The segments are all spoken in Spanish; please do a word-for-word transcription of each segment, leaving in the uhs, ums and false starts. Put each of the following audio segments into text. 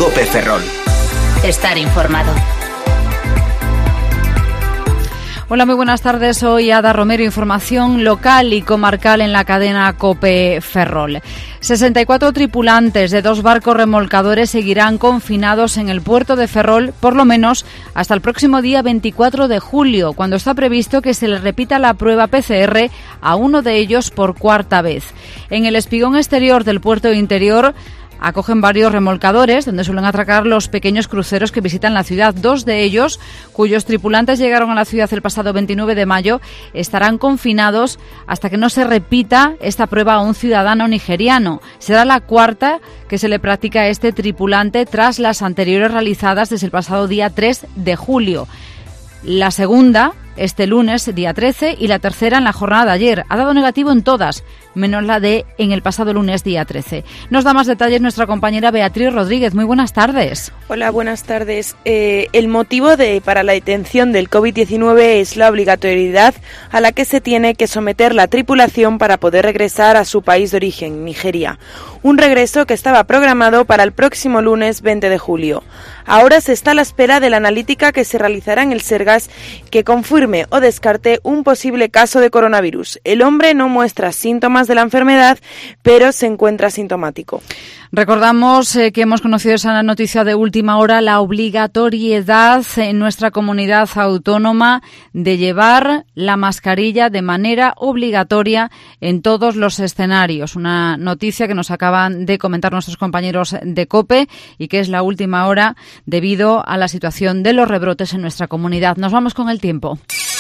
COPE Ferrol. Estar informado. Hola, muy buenas tardes. Soy Ada Romero. Información local y comarcal en la cadena COPE Ferrol. sesenta y cuatro tripulantes de dos barcos remolcadores seguirán confinados en el puerto de Ferrol, por lo menos hasta el próximo día veinticuatro de julio, cuando está previsto que se les repita la prueba P C R a uno de ellos por cuarta vez. En el espigón exterior del puerto interior acogen varios remolcadores donde suelen atracar los pequeños cruceros que visitan la ciudad. Dos de ellos, cuyos tripulantes llegaron a la ciudad el pasado veintinueve de mayo, estarán confinados hasta que no se repita esta prueba a un ciudadano nigeriano. Será la cuarta que se le practica a este tripulante tras las anteriores realizadas desde el pasado día tres de julio. La segunda este lunes, día trece, y la tercera en la jornada de ayer. Ha dado negativo en todas, menos la de en el pasado lunes, día trece. Nos da más detalles nuestra compañera Beatriz Rodríguez. Muy buenas tardes. Hola, buenas tardes. Eh, el motivo de para la detención del COVID diecinueve es la obligatoriedad a la que se tiene que someter la tripulación para poder regresar a su país de origen, Nigeria. Un regreso que estaba programado para el próximo lunes veinte de julio. Ahora se está a la espera de la analítica que se realizará en el Sergas, que confirme o descarte un posible caso de coronavirus. El hombre no muestra síntomas de la enfermedad, pero se encuentra asintomático. Recordamos eh, que hemos conocido esa noticia de última hora, la obligatoriedad en nuestra comunidad autónoma de llevar la mascarilla de manera obligatoria en todos los escenarios. Una noticia que nos acaban de comentar nuestros compañeros de COPE y que es la última hora debido a la situación de los rebrotes en nuestra comunidad. Nos vamos con el tiempo.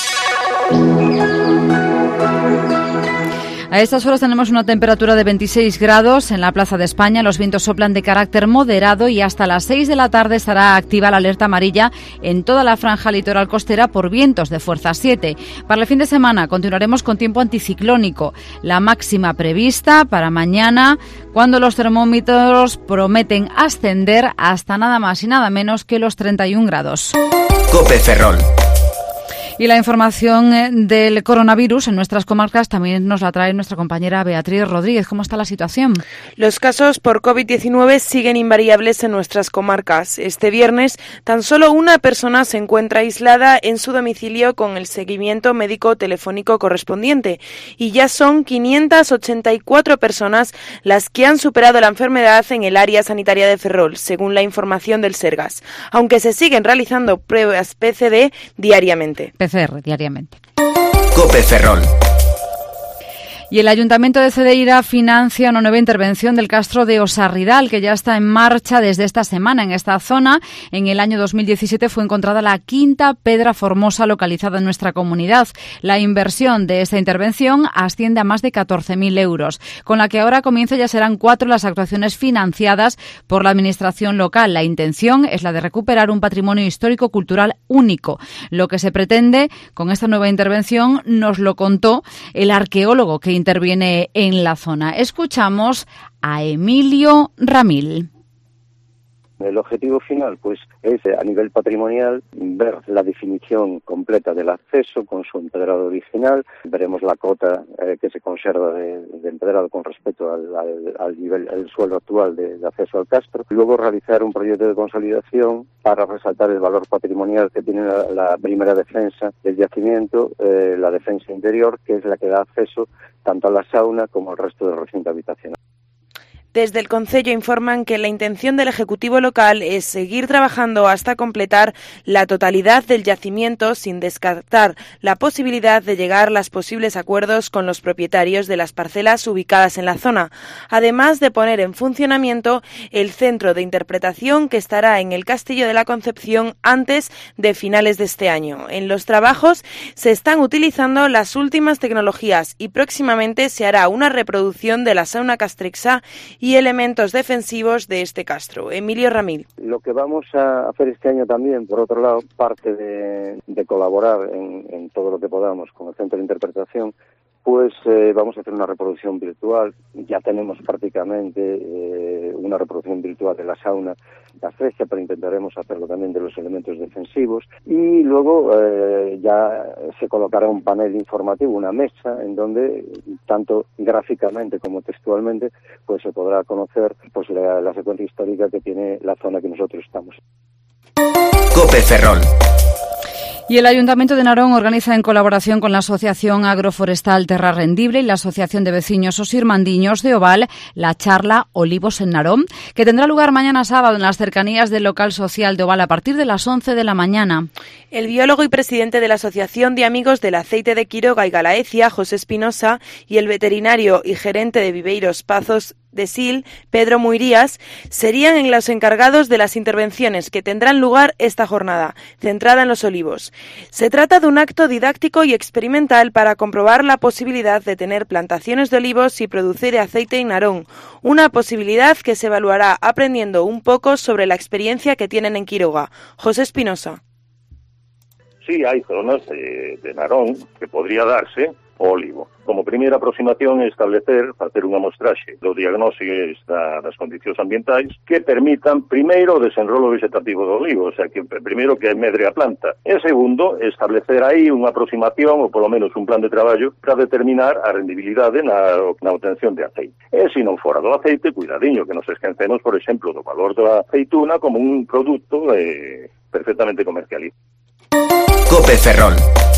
A estas horas tenemos una temperatura de veintiséis grados en la Plaza de España. Los vientos soplan de carácter moderado y hasta las seis de la tarde estará activa la alerta amarilla en toda la franja litoral costera por vientos de fuerza siete. Para el fin de semana continuaremos con tiempo anticiclónico. La máxima prevista para mañana, cuando los termómetros prometen ascender hasta nada más y nada menos que los treinta y un grados. COPE Ferrol. Y la información del coronavirus en nuestras comarcas también nos la trae nuestra compañera Beatriz Rodríguez. ¿Cómo está la situación? Los casos por COVID diecinueve siguen invariables en nuestras comarcas. Este viernes, tan solo una persona se encuentra aislada en su domicilio con el seguimiento médico telefónico correspondiente y ya son quinientas ochenta y cuatro personas las que han superado la enfermedad en el área sanitaria de Ferrol, según la información del Sergas, aunque se siguen realizando pruebas P C R diariamente. P C R diariamente. COPE Ferrol. Y el Ayuntamiento de Cedeira financia una nueva intervención del castro de Osarridal, que ya está en marcha desde esta semana. En esta zona, en el año dos mil diecisiete, fue encontrada la quinta pedra formosa localizada en nuestra comunidad. La inversión de esta intervención asciende a más de catorce mil euros. Con la que ahora comienza ya serán cuatro las actuaciones financiadas por la Administración local. La intención es la de recuperar un patrimonio histórico-cultural único. Lo que se pretende con esta nueva intervención nos lo contó el arqueólogo que interviene en la zona. Escuchamos a Emilio Ramil. El objetivo final, pues, es a nivel patrimonial ver la definición completa del acceso con su empedrado original. Veremos la cota eh, que se conserva de, de empedrado con respecto al, al, al nivel, el suelo actual de, de acceso al castro. Luego realizar un proyecto de consolidación para resaltar el valor patrimonial que tiene la, la primera defensa del yacimiento, eh, la defensa interior, que es la que da acceso tanto a la sauna como al resto del recinto habitacional. Desde el Concello informan que la intención del Ejecutivo local es seguir trabajando hasta completar la totalidad del yacimiento sin descartar la posibilidad de llegar a los posibles acuerdos con los propietarios de las parcelas ubicadas en la zona, además de poner en funcionamiento el centro de interpretación que estará en el Castillo de la Concepción antes de finales de este año. En los trabajos se están utilizando las últimas tecnologías y próximamente se hará una reproducción de la sauna castrexa y elementos defensivos de este castro. Emilio Ramil. Lo que vamos a hacer este año también, por otro lado, parte de, de colaborar en, en todo lo que podamos con el Centro de Interpretación, Pues eh, vamos a hacer una reproducción virtual. Ya tenemos prácticamente eh, una reproducción virtual de la sauna castrecia, pero intentaremos hacerlo también de los elementos defensivos. Y luego eh, ya se colocará un panel informativo, una mesa, en donde tanto gráficamente como textualmente pues se podrá conocer pues la, la secuencia histórica que tiene la zona que nosotros estamos. COPE Ferrol. Y el Ayuntamiento de Narón organiza en colaboración con la Asociación Agroforestal Terra Rendible y la Asociación de Veciños Os Irmandiños de Oval la charla Olivos en Narón, que tendrá lugar mañana sábado en las cercanías del local social de Oval a partir de las once de la mañana. El biólogo y presidente de la Asociación de Amigos del Aceite de Quiroga y Galaecia, José Espinosa, y el veterinario y gerente de Viveiros Pazos de Sil, Pedro Muirías, serían en los encargados de las intervenciones que tendrán lugar esta jornada, centrada en los olivos. Se trata de un acto didáctico y experimental para comprobar la posibilidad de tener plantaciones de olivos y producir aceite en Narón, una posibilidad que se evaluará aprendiendo un poco sobre la experiencia que tienen en Quiroga. José Espinosa. Sí, hay zonas de, de Narón que podría darse olivo. Como primeira aproximación é establecer, facer unha mostraxe do diagnóstico da, das condicións ambientais que permitan, primeiro, o desenrolo vegetativo do olivo, o sea, que primeiro que medre a planta, e segundo, establecer aí unha aproximación, ou polo menos un plan de traballo, para determinar a rendibilidade na, na obtención de aceite. E se non fora do aceite, cuidadiño, que nos esquecemos, por exemplo, do valor da aceituna como un produto eh, perfectamente comercializado. COPE Ferrol.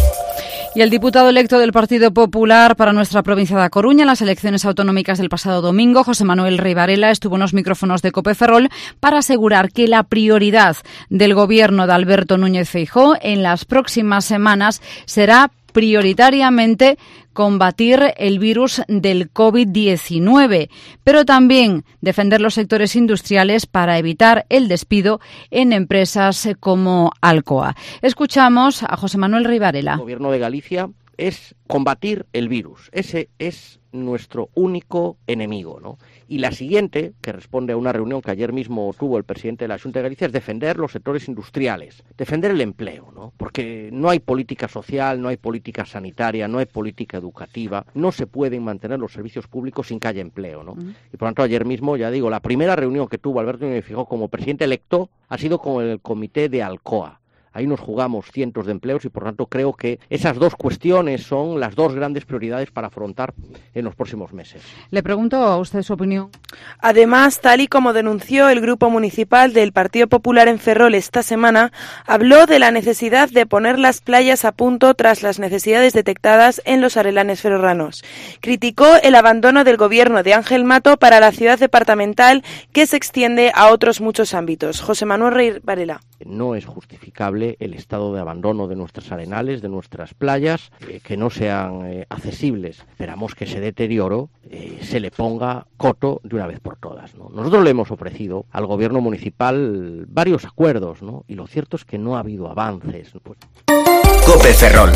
Y el diputado electo del Partido Popular para nuestra provincia de A Coruña en las elecciones autonómicas del pasado domingo, José Manuel Rey Varela, estuvo en los micrófonos de COPE Ferrol para asegurar que la prioridad del gobierno de Alberto Núñez Feijóo en las próximas semanas será prioritariamente combatir el virus del COVID diecinueve, pero también defender los sectores industriales para evitar el despido en empresas como Alcoa. Escuchamos a José Manuel Rey Varela. El Gobierno de Galicia es combatir el virus. Ese es nuestro único enemigo, ¿no? Y la siguiente, que responde a una reunión que ayer mismo tuvo el presidente de la Xunta de Galicia, es defender los sectores industriales, defender el empleo, ¿no? Porque no hay política social, no hay política sanitaria, no hay política educativa, no se pueden mantener los servicios públicos sin que haya empleo, ¿no? Uh-huh. Y por lo tanto, ayer mismo, ya digo, la primera reunión que tuvo Alberto Núñez Feijóo como presidente electo ha sido con el comité de Alcoa. Ahí nos jugamos cientos de empleos y, por tanto, creo que esas dos cuestiones son las dos grandes prioridades para afrontar en los próximos meses. Le pregunto a usted su opinión. Además, tal y como denunció el Grupo Municipal del Partido Popular en Ferrol esta semana, habló de la necesidad de poner las playas a punto tras las necesidades detectadas en los arelanes ferrolanos. Criticó el abandono del gobierno de Ángel Mato para la ciudad departamental, que se extiende a otros muchos ámbitos. José Manuel Rey Varela. No es justificable el estado de abandono de nuestros arenales, de nuestras playas, eh, que no sean eh, accesibles. Esperamos que ese deterioro eh, se le ponga coto de una vez por todas, ¿no? Nosotros le hemos ofrecido al gobierno municipal varios acuerdos, ¿no? Y lo cierto es que no ha habido avances. Pues... COPE Ferrol.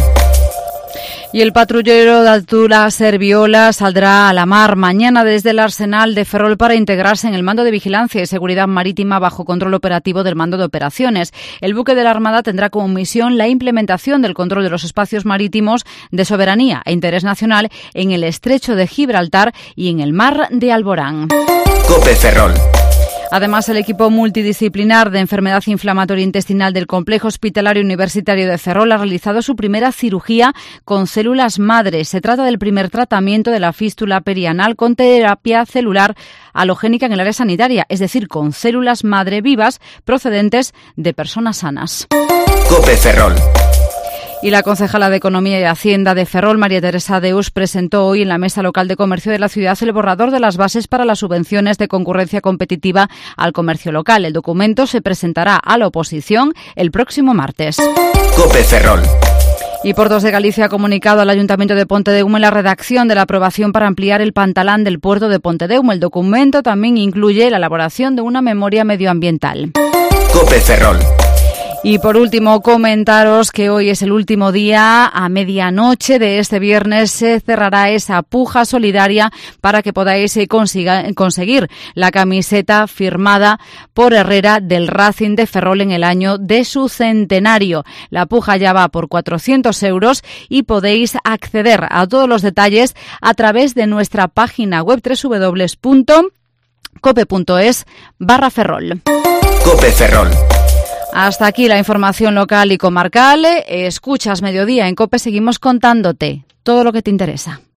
Y el patrullero de altura Serviola saldrá a la mar mañana desde el Arsenal de Ferrol para integrarse en el Mando de Vigilancia y Seguridad Marítima bajo control operativo del Mando de Operaciones. El buque de la Armada tendrá como misión la implementación del control de los espacios marítimos de soberanía e interés nacional en el Estrecho de Gibraltar y en el Mar de Alborán. COPE Ferrol. Además, el equipo multidisciplinar de enfermedad inflamatoria intestinal del Complejo Hospitalario Universitario de Ferrol ha realizado su primera cirugía con células madre. Se trata del primer tratamiento de la fístula perianal con terapia celular halogénica en el área sanitaria, es decir, con células madre vivas procedentes de personas sanas. COPE Ferrol. Y la concejala de Economía y Hacienda de Ferrol, María Teresa Deus, presentó hoy en la Mesa Local de Comercio de la ciudad el borrador de las bases para las subvenciones de concurrencia competitiva al comercio local. El documento se presentará a la oposición el próximo martes. COPE Ferrol. Y Portos de Galicia ha comunicado al Ayuntamiento de Pontedeume la redacción de la aprobación para ampliar el pantalán del puerto de Pontedeume. El documento también incluye la elaboración de una memoria medioambiental. COPE Ferrol. Y por último, comentaros que hoy es el último día. A medianoche de este viernes se cerrará esa puja solidaria para que podáis consiga, conseguir la camiseta firmada por Herrera del Racing de Ferrol en el año de su centenario. La puja ya va por cuatrocientos euros y podéis acceder a todos los detalles a través de nuestra página web doble u doble u doble u punto cope punto es barra Ferrol. Cope Ferrol. Hasta aquí la información local y comarcal. Escuchas Mediodía en COPE, seguimos contándote todo lo que te interesa.